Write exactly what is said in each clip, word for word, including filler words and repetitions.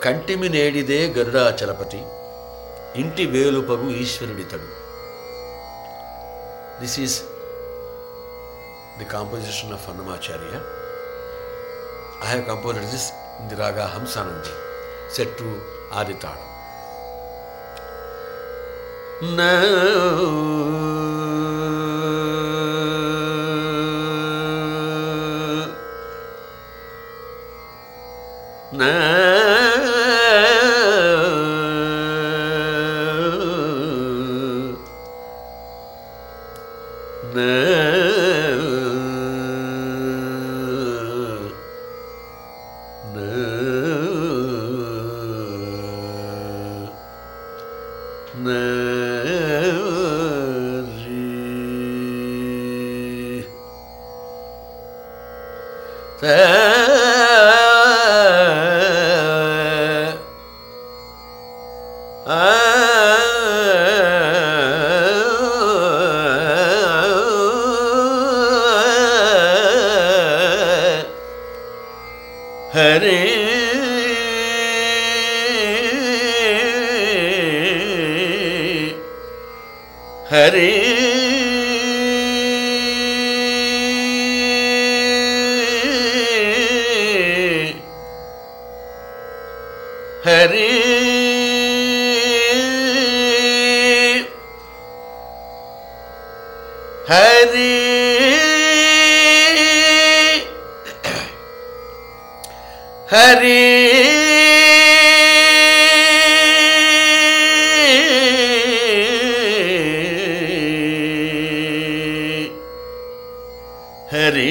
కంటిమి నేడిదే గరుడాచలపతి, ఇంటి వేలుపగు ఈశ్వరుడితడు. This is the composition of Annamacharya. I have composed this in the raga Hamsanandi, set to Aditadam. Na na na Hare Hare Hare Hare Hare Hare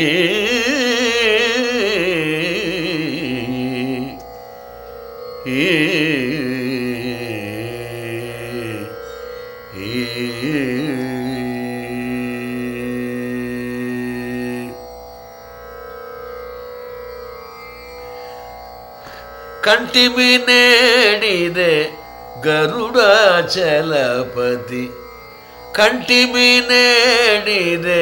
కంటిమి నేడిదే గరుడాచలపతి, కంటిమి నేడిదే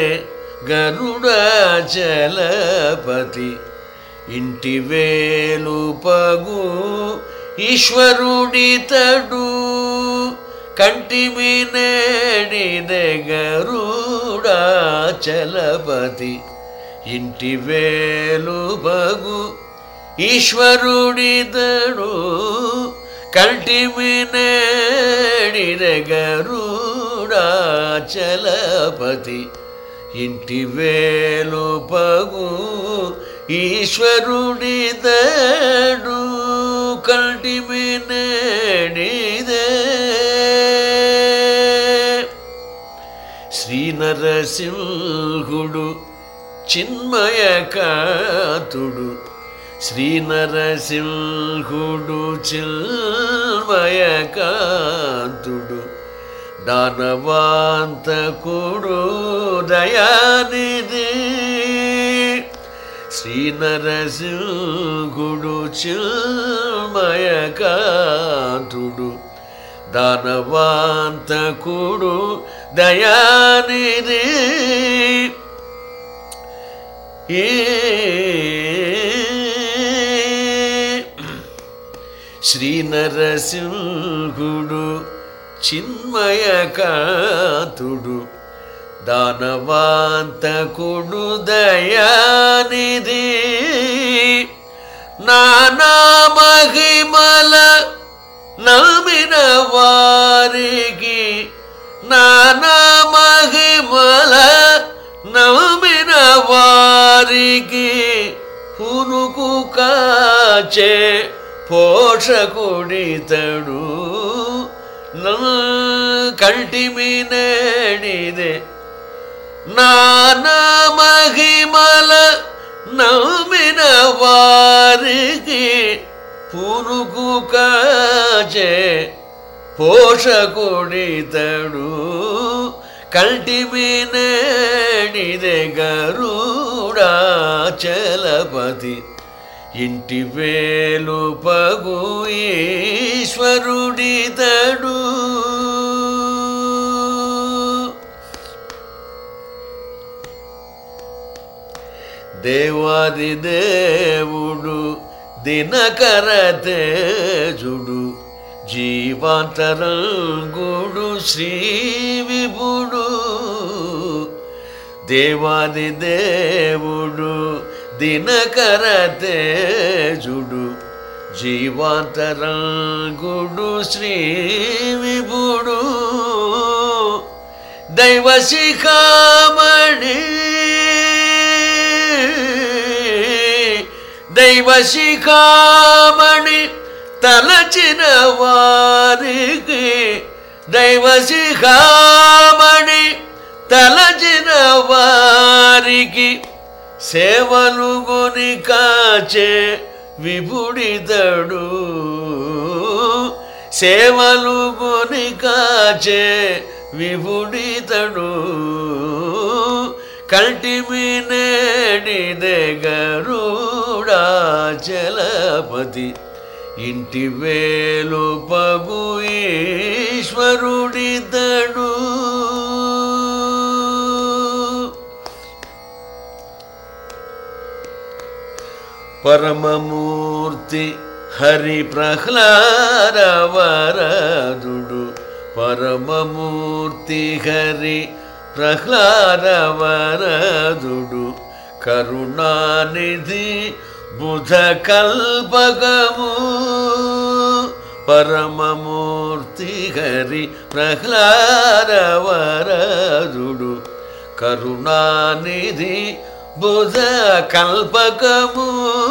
గరుడాచలపతి, ఇంటి వేలుపగు ఈశ్వరుడితడు. కంటిమి నేడిదే గరుడాచలపతి, ఇంటి వేలుపగు ఈశ్వరుడితడు. కంటిమి నేడిదే గరుడాచలపతి, ఇంటి వేలుపగు ఈశ్వరుడితడు. కంటిమి నేడిదే శ్రీ నరసింహుడు చిన్మయకాతుడు, శ్రీ నరసింహుడు చిన్మయకాంతుడు, దానవాంతకుడు దయానిధి. శ్రీ నరసింహుడు చిన్మయకాంతుడు, దానవాంతకుడు దయానిధి. ఏ శ్రీ నరసింహుడు చిన్మయకాతుడు, దానవాంతకుడు దయానిధి. నానా మహిమల నమ్మిన వారికి, నానా మహిమల నమ్మిన వారికి పునుకు కాచే పోషకుడితడు. కంటిమి నేడిదే నానా మహిమల నమ్మిన వారికి పునుకు కాచే పోషకుడితడు. కంటిమి నేడిదే గరుడాచలపతి, ఇంటి వేలుపగు ఈశ్వరుడితడు. దేవాది దేవుడు దినకర తేజుడు జీవాంతరంగుడు శ్రీ విభుడు దేవాది దేవుడు దినకర తేజుడు జీవాంతరంగుడు శ్రీ విభుడు దైవ శిఖామణి దైవ శిఖామణి తలచిన వారికి దైవ శిఖామణి తలచిన వారికి సేవలు గుని కాచే విభుడితడు సేవలు గుని కాచే విభుడితడు కంటిమి నేడిదే గరుడాచలపతి ఇంటి వేలు పగు ఈశ్వరుడితడు పరమమూర్తి హరి ప్రహ్లాద వరదుడు పరమమూర్తి హరి ప్రహ్లాద వరదుడు కరుణానిధి బుధ కల్పకము పరమమూర్తి హరి ప్రహ్లాద వరదుడు కరుణానిధి బుధ కల్పకము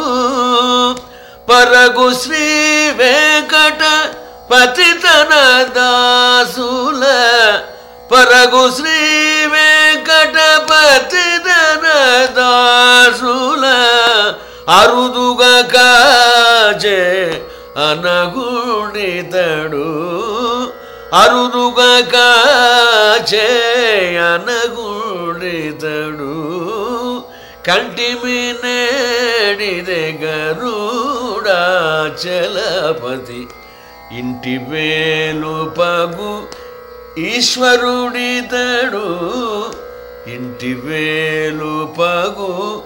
పరగు శ్రీ వెంకట పతితన దాసుల పరగు శ్రీ వెంకట పతితన దాసుల అరుదుగా కాచే అనగుణితడు అరుదుగా కాచే అనగుణితడు కంటిమి నేడిదే గరుడాచలపతి ఇంటి వేలు పగు ఈశ్వరుడితడు ఇంటి వేలు పగు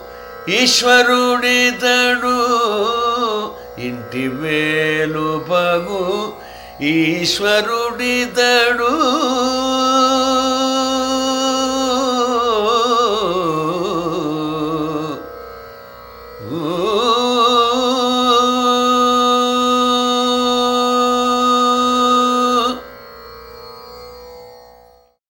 ఈశ్వరుడితడు ఇంటి వేలు పగు ఈశ్వరుడితడు